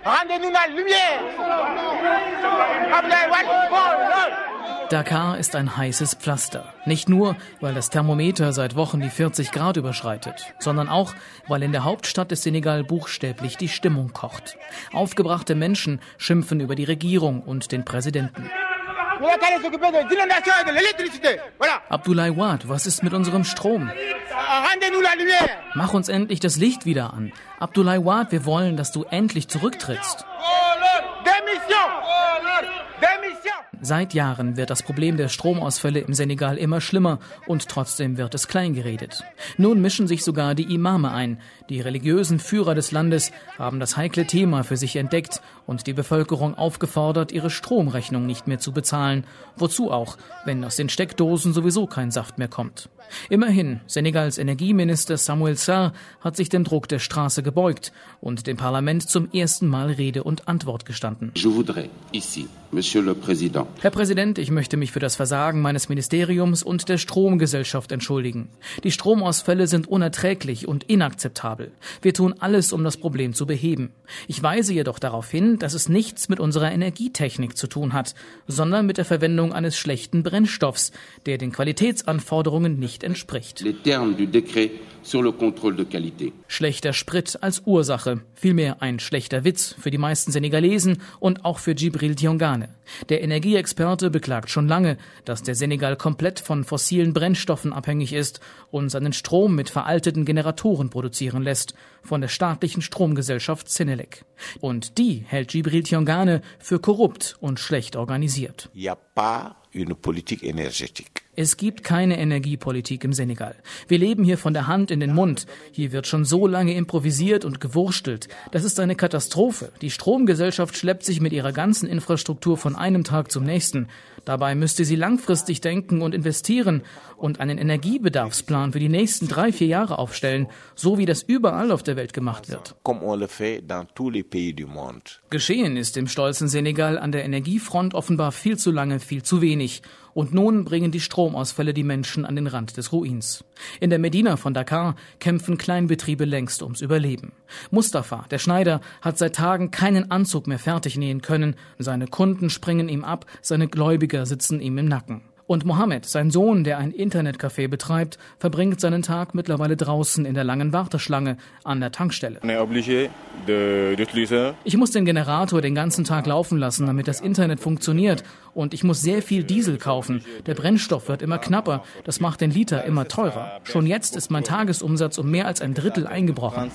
Dakar ist ein heißes Pflaster. Nicht nur, weil das Thermometer seit Wochen die 40 Grad überschreitet, sondern auch, weil in der Hauptstadt des Senegal buchstäblich die Stimmung kocht. Aufgebrachte Menschen schimpfen über die Regierung und den Präsidenten. Abdoulaye Wade, was ist mit unserem Strom? Mach uns endlich das Licht wieder an. Abdoulaye Wade, wir wollen, dass du endlich zurücktrittst. Seit Jahren wird das Problem der Stromausfälle im Senegal immer schlimmer und trotzdem wird es kleingeredet. Nun mischen sich sogar die Imame ein. Die religiösen Führer des Landes haben das heikle Thema für sich entdeckt und die Bevölkerung aufgefordert, ihre Stromrechnung nicht mehr zu bezahlen. Wozu auch, wenn aus den Steckdosen sowieso kein Saft mehr kommt. Immerhin, Senegals Energieminister Samuel Sarr hat sich dem Druck der Straße gebeugt und dem Parlament zum ersten Mal Rede und Antwort gestanden. Herr Präsident, ich möchte mich für das Versagen meines Ministeriums und der Stromgesellschaft entschuldigen. Die Stromausfälle sind unerträglich und inakzeptabel. Wir tun alles, um das Problem zu beheben. Ich weise jedoch darauf hin, dass es nichts mit unserer Energietechnik zu tun hat, sondern mit der Verwendung eines schlechten Brennstoffs, der den Qualitätsanforderungen nicht entspricht. Schlechter Sprit als Ursache, vielmehr ein schlechter Witz für die meisten Senegalesen und auch für Djibril Diongane. Der Energieexperte beklagt schon lange, dass der Senegal komplett von fossilen Brennstoffen abhängig ist und seinen Strom mit veralteten Generatoren produzieren lässt, von der staatlichen Stromgesellschaft Senelec. Und die hält Djibril Diongane für korrupt und schlecht organisiert. Es gibt keine Energiepolitik im Senegal. Wir leben hier von der Hand in den Mund. Hier wird schon so lange improvisiert und gewurstelt. Das ist eine Katastrophe. Die Stromgesellschaft schleppt sich mit ihrer ganzen Infrastruktur von einem Tag zum nächsten. Dabei müsste sie langfristig denken und investieren und einen Energiebedarfsplan für die nächsten 3-4 Jahre aufstellen, so wie das überall auf der Welt gemacht wird. Geschehen ist im stolzen Senegal an der Energiefront offenbar viel zu lange, viel zu wenig. Und nun bringen die Stromausfälle die Menschen an den Rand des Ruins. In der Medina von Dakar kämpfen Kleinbetriebe längst ums Überleben. Mustafa, der Schneider, hat seit Tagen keinen Anzug mehr fertig nähen können. Seine Kunden springen ihm ab, seine Gläubiger sitzen ihm im Nacken. Und Mohammed, sein Sohn, der ein Internetcafé betreibt, verbringt seinen Tag mittlerweile draußen in der langen Warteschlange an der Tankstelle. Ich muss den Generator den ganzen Tag laufen lassen, damit das Internet funktioniert. Und ich muss sehr viel Diesel kaufen. Der Brennstoff wird immer knapper. Das macht den Liter immer teurer. Schon jetzt ist mein Tagesumsatz um mehr als ein Drittel eingebrochen.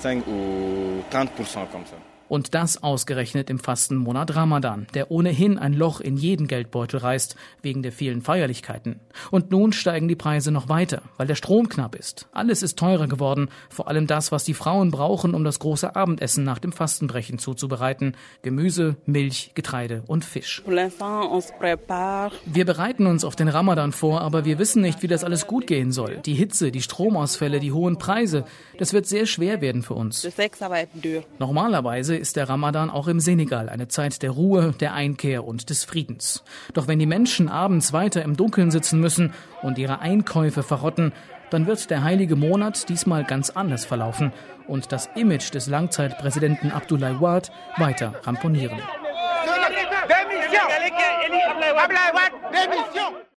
Und das ausgerechnet im Fastenmonat Ramadan, der ohnehin ein Loch in jeden Geldbeutel reißt, wegen der vielen Feierlichkeiten. Und nun steigen die Preise noch weiter, weil der Strom knapp ist. Alles ist teurer geworden, vor allem das, was die Frauen brauchen, um das große Abendessen nach dem Fastenbrechen zuzubereiten. Gemüse, Milch, Getreide und Fisch. Wir bereiten uns auf den Ramadan vor, aber wir wissen nicht, wie das alles gut gehen soll. Die Hitze, die Stromausfälle, die hohen Preise, das wird sehr schwer werden für uns. Normalerweise ist der Ramadan auch im Senegal eine Zeit der Ruhe, der Einkehr und des Friedens. Doch wenn die Menschen abends weiter im Dunkeln sitzen müssen und ihre Einkäufe verrotten, dann wird der heilige Monat diesmal ganz anders verlaufen und das Image des Langzeitpräsidenten Abdoulaye Wade weiter ramponieren.